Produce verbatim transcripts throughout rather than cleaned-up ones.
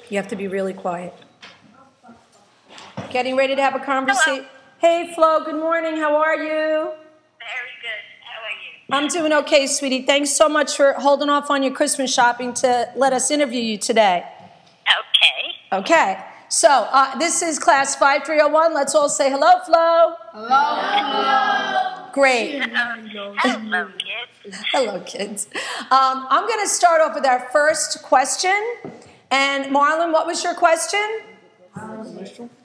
You have to be really quiet. Getting ready to have a conversation. Hey, Flo, good morning. How are you? Very good. How are you? I'm doing okay, sweetie. Thanks so much for holding off on your Christmas shopping to let us interview you today. Okay. Okay. So, uh, this is class five three oh one. Let's all say hello, Flo. Hello, Flo. Great. Hello, kids. Hello, kids. Um, I'm going to start off with our first question. And Marlon, what was your question? How is it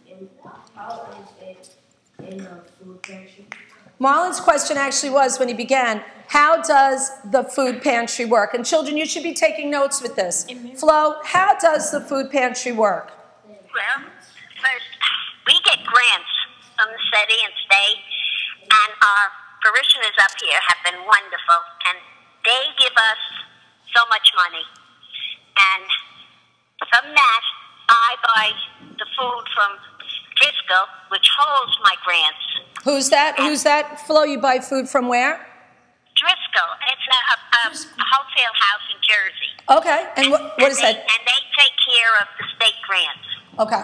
in a food pantry? Marlon's question actually was, when he began, how does the food pantry work? And children, you should be taking notes with this. Flo, how does the food pantry work? Well, first, we get grants from the city and state, and our parishioners up here have been wonderful, and they give us so much money. And from that, I buy the food from Driscoll, which holds my grants. Who's that? Who's that? Flo, you buy food from where? Driscoll. It's a, a, a wholesale house in Jersey. Okay. And what, what and is they, that? And they take care of the state grants. Okay.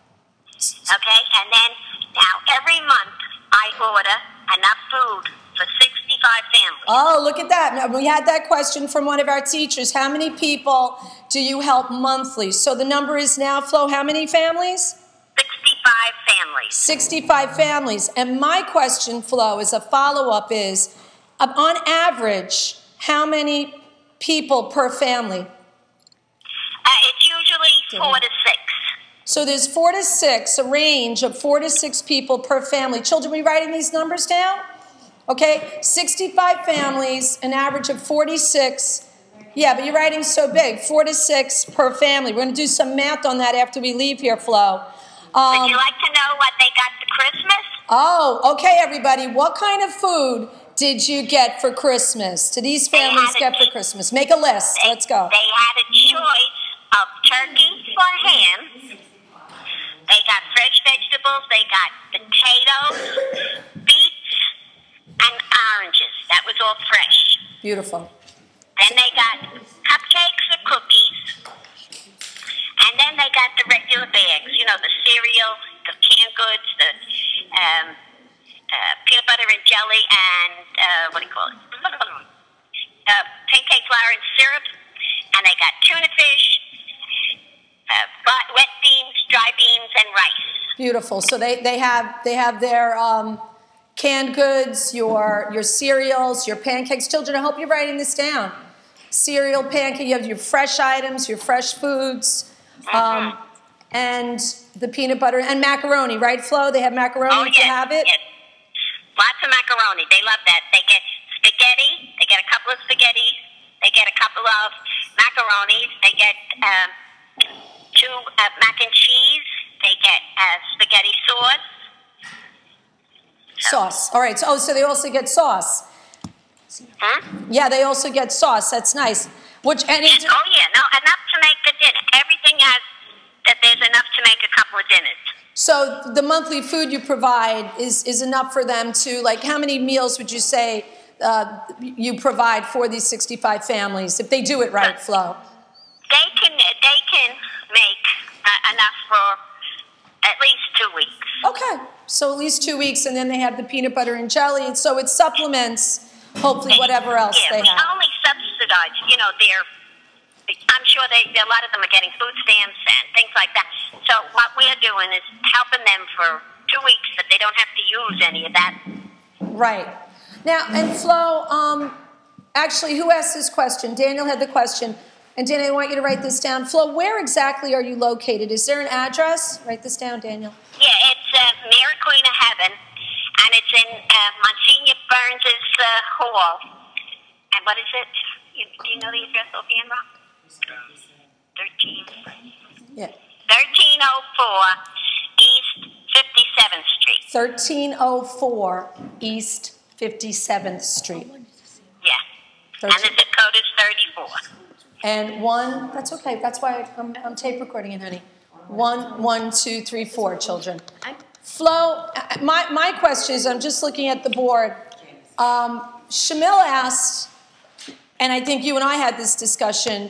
Okay? And then, now, every month, I order enough food for sixty-five families. Oh, look at that. Now, we had that question from one of our teachers. How many people do you help monthly? So the number is now, Flo, how many families? sixty-five families. sixty-five families. And my question, Flo, as a follow-up is, um, on average, how many people per family? Uh, it's usually four to six. So there's four to six, a range of four to six people per family. Children, are we writing these numbers down? Okay, sixty-five families, an average of forty-six. Yeah, but you're writing so big, four to six per family. We're going to do some math on that after we leave here, Flo. Um, Would you like to know what they got for Christmas? Oh, okay, everybody. What kind of food did you get for Christmas? Did these families a- get for Christmas? Make a list. They, Let's go. They had a choice of turkey or ham. They got fresh vegetables. They got potatoes, beets, and oranges. That was all fresh. Beautiful. Then they got cupcakes or cookies. And then they got the regular bags. You know, the cereal, the canned goods, the um, uh, peanut butter and jelly, and uh, what do you call it? Uh, pancake flour and syrup. And they got tuna fish, uh, wet beans, dry beans, and rice. Beautiful. So they, they have they have their um, canned goods, your your cereals, your pancakes. Children, I hope you're writing this down. Cereal, pancake. You have your fresh items, your fresh foods, um, Mm-hmm. and the peanut butter and macaroni. Right, Flo? They have macaroni Oh, if you yes, have it. yes. Lots of macaroni. They love that. They get spaghetti. They get a couple of spaghettis. They get a couple of macaronis. They get um, two uh, mac and cheese. They get uh, spaghetti sauce. Sauce. All right. So, oh, so they also get sauce. Huh? Yeah, they also get sauce. That's nice. Which and Yes, it, oh, yeah. No, enough to make a dinner. Everything has that there's enough to make a couple of dinners. so the monthly food you provide is is enough for them to, like, how many meals would you say uh, you provide for these sixty-five families if they do it right, Flo? They can they can make uh, enough for at least two weeks. Okay, so at least two weeks, and then they have the peanut butter and jelly, and so it supplements hopefully whatever else yeah, they we have. only subsidize, you know, their, I'm sure they, a lot of them are getting food stamps and things like that. So what we're doing is helping them for two weeks, but they don't have to use any of that. Right. Now, and Flo, um, actually, who asked this question? Daniel had the question. And Daniel, I want you to write this down. Flo, where exactly are you located? Is there an address? Write this down, Daniel. Yeah, it's uh, Mary Queen of Heaven, and it's in uh, Monsignor Burns' uh, hall. And what is it? You, do you know the address offhand, Rob? thirteen. Yeah. thirteen oh four East fifty-seventh Street. thirteen oh four East fifty-seventh Street. Yeah. And the zip code is thirty-four. And one, that's okay. That's why I'm, I'm tape recording it, honey. One, one, two, three, four children. Flo, my, my question is, I'm just looking at the board. Um, Shamil asked, and I think you and I had this discussion,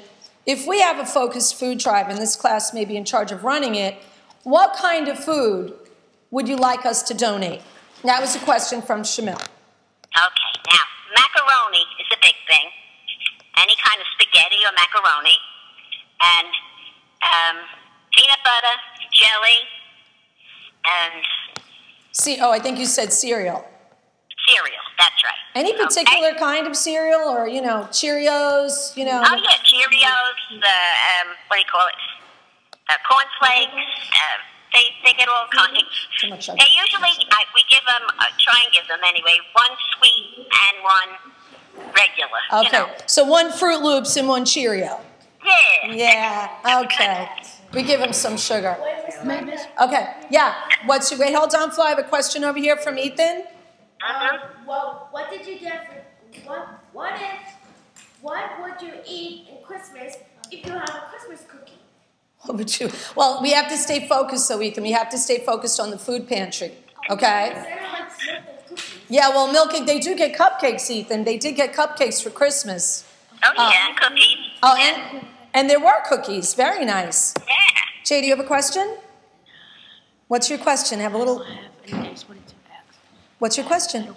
if we have a focused food drive, and this class may be in charge of running it, what kind of food would you like us to donate? That was a question from Shamil. Okay, now, macaroni is a big thing. Any kind of spaghetti or macaroni. And um, peanut butter, jelly, and See, oh, I think you said cereal. cereal. That's right. Any Okay? particular kind of cereal, or, you know, Cheerios, you know? Oh, yeah, Cheerios, the, um, what do you call it? Uh, cornflakes. Uh, they, they get all kinds. Too much sugar. They usually, I, we give them, uh, try and give them anyway, one sweet and one regular. Okay, You know? so one Fruit Loops and one Cheerio. Yeah. Yeah, okay. We give him some sugar. Okay, yeah. What's your, wait, hold on, Flo. I have a question over here from Ethan. Uh-huh. Um, well, what did you get for, what, what if, what would you eat in Christmas if you have a Christmas cookie? What would you? Well, we have to stay focused, so Ethan. We have to stay focused on the food pantry. Okay? Sarah likes milk and cookies. Yeah, well, milking, they do get cupcakes, Ethan. They did get cupcakes for Christmas. Oh, yeah, cookies. Oh, and, and there were cookies. Very nice. Yeah. Jay, do you have a question? What's your question? Have a little. What's your question?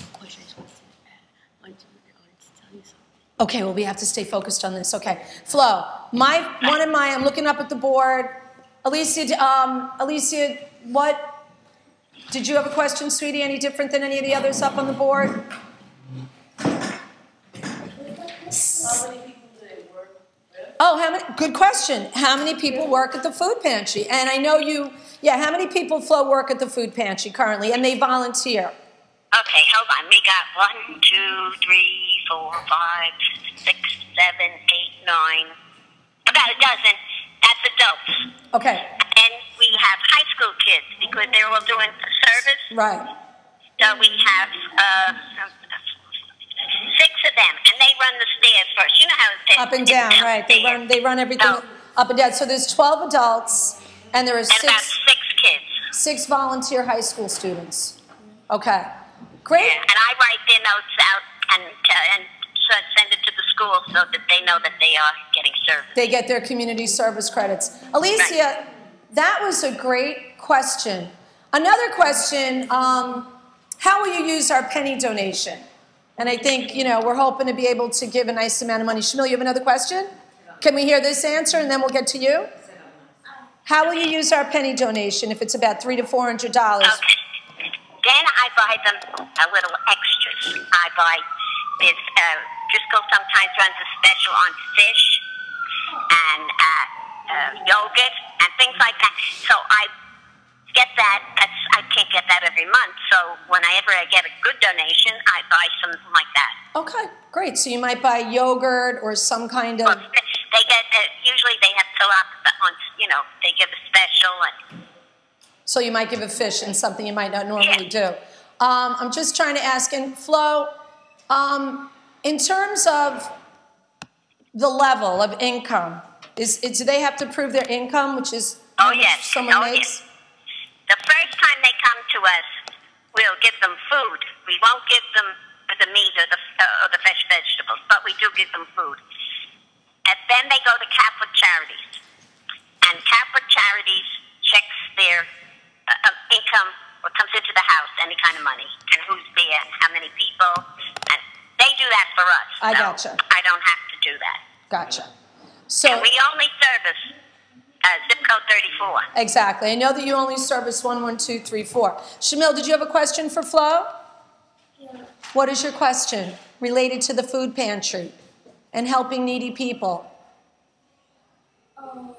Okay, well, we have to stay focused on this. Okay, Flo, my one of my, I'm looking up at the board. Alicia, um, Alicia, what? Did you have a question, sweetie? Any different than any of the others up on the board? Oh, how many? Good question. How many people work at the food pantry? And I know you. Yeah, how many people, Flo, work at the food pantry currently, and they volunteer? Okay, hold on. We got one, two, three, four, five, six, seven, eight, nine. About a dozen. That's adults. Okay, And we have high school kids because they're all doing service. right. So we have uh, six of them, and they run the stairs first. You know how it's Up and down, right. They run, they run everything Oh. up and down. So there's twelve adults, and there are And about six, six kids. six volunteer high school students. Okay, great. Yeah, and I write their notes out and uh, and s- send it to the school so that they know that they are getting service. They get their community service credits. Alicia, that was a great question. Another question, um, how will you use our penny donation? And I think, you know, we're hoping to be able to give a nice amount of money. Shamil, you have another question? Can we hear this answer and then we'll get to you? How will you use our penny donation if it's about three to four hundred dollars? Okay. Then I buy them a little extras. I buy this, uh, Driscoll sometimes runs a special on fish and uh, uh, yogurt and things like that. So I get that. That's, I can't get that every month. So whenever I get a good donation, I buy something like that. Okay, great. So you might buy yogurt or some kind Well, of, they get, uh, usually they have fill out on, you know, they give a special and so you might give a fish and something you might not normally do. Um, I'm just trying to ask, and Flo, um, in terms of the level of income, is, is do they have to prove their income, which is how Oh, much yes. someone Oh, makes? yes. The first time they come to us, we'll give them food. We won't give them the meat or the, uh, or the fresh vegetables, but we do give them food. And then they go to Catholic Charities. And Catholic Charities checks their uh, uh, income, what comes into the house, any kind of money, and who's there, how many people. And they do that for us. I so gotcha. I don't have to do that. Gotcha. And So, we only service uh, zip code thirty-four. exactly. I know that you only service one one two three four. Shamil, did you have a question for Flo? Yeah. What is your question related to the food pantry and helping needy people? Um,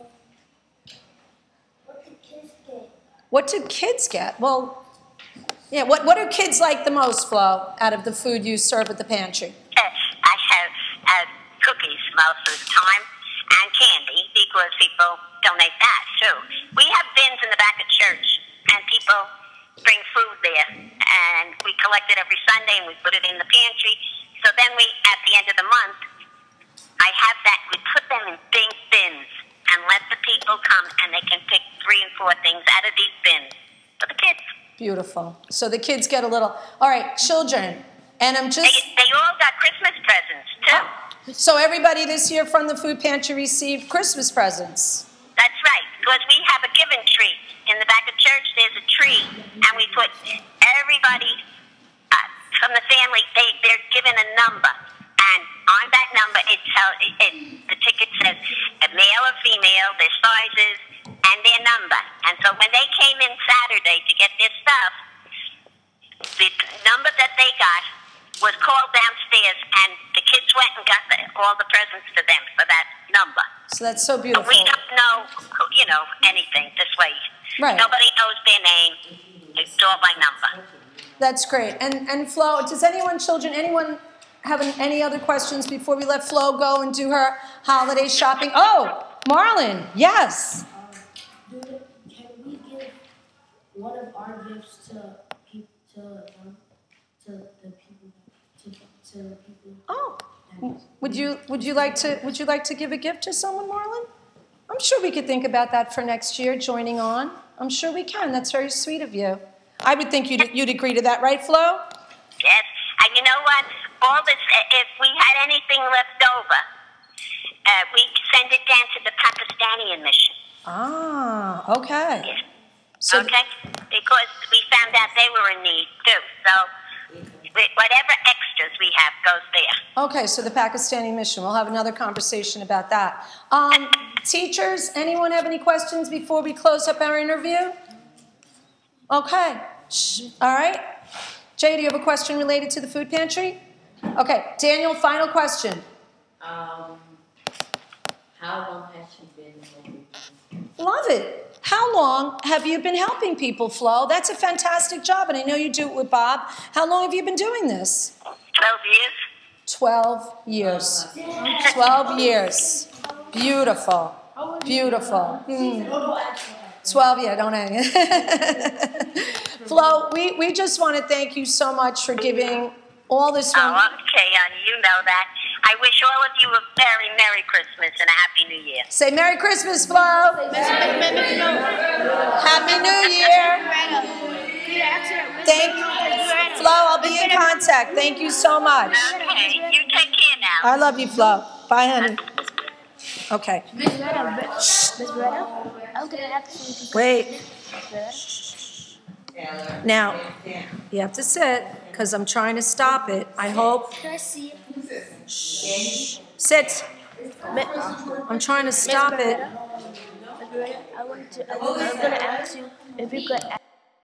what do kids get? What do kids get? Well, yeah, what, what do kids like the most, Flo, out of the food you serve at the pantry? Uh, I have uh, cookies most of the time and candy because people donate that too. We have bins in the back of church and people bring food there and we collect it every Sunday and we put it in the pantry. So then we, at the end of the month, I have that, we put them in big bins and let the people come and they can pick three and four things out of these bins for the kids. Beautiful. So the kids get a little, all right, children, and I'm They, just, they all got Christmas presents too. So everybody this year from the food pantry received Christmas presents. That's right, because we have a giving tree. In the back of church, there's a tree, and we put everybody uh, from the family, they, they're given a number. And on that number, it tells, it, it, the ticket says a male or female, their sizes, and their number. And so when they came in Saturday to get their stuff, the number that they got was called downstairs, and the kids went and got the, all the presents for them for that number. So that's so But beautiful. we don't know, who, you know, anything this way. Right. Nobody knows their name. It's all by number. That's great. And and Flo, does anyone, children, anyone have an- any other questions before we let Flo go and do her holiday shopping? Oh, Marlon, yes. Do it, can we give one of our gifts to peop to um, to the people to to the people? Oh, would you would you like to would you like to give a gift to someone, Marlon? I'm sure we could think about that for next year, joining on. I'm sure we can. That's very sweet of you. I would think you'd you'd agree to that, right, Flo? Yes. And you know what? All this, if we had anything left over, uh, we send it down to the Pakistani mission. Ah, okay. Yes. So Okay? Because we found out they were in need too. So we- whatever extras we have goes there. okay, so the Pakistani mission. We'll have another conversation about that. Um, teachers, anyone have any questions before we close up our interview? Okay. Shh. All right. Jay, do you have a question related to the food pantry? Okay, Daniel, final question. Um, how long has she been helping? Love it. How long have you been helping people, Flo? That's a fantastic job, and I know you do it with Bob. How long have you been doing this? Twelve years. Twelve years. Twelve years. Beautiful. Beautiful. Hmm. Twelve, yeah, don't hang. Flo, we, we just want to thank you so much for giving all this. Oh, okay, honey, you know that. I wish all of you a very Merry Christmas and a Happy New Year. Say Merry Christmas, Flo. Happy New Year. Thank you. Flo, I'll be in contact. Thank you so much. Okay, you take care now. I love you, Flo. Bye, honey. Okay. Miss Retta, I'm gonna ask you. Wait. Now, you have to sit, because I'm trying to stop it. I hope. Can I see it? Sit. I'm trying to stop it. Miss Retta, I want to. I'm gonna ask you if you could.